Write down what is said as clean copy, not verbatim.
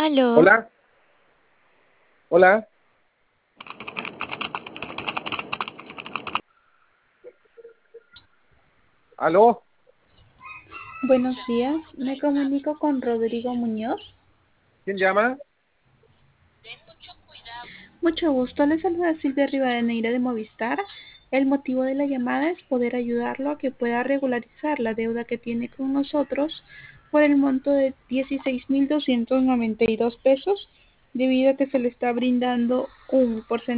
Aló, Hola, hola, aló, Buenos días, me comunico con Rodrigo Muñoz. ¿quién llama? Mucho gusto, le saluda Silvia Rivadeneira de Movistar. El motivo de la llamada es poder ayudarlo a que pueda regularizar la deuda que tiene con nosotros por el monto de 16.292 pesos, debido a que se le está brindando un porcentaje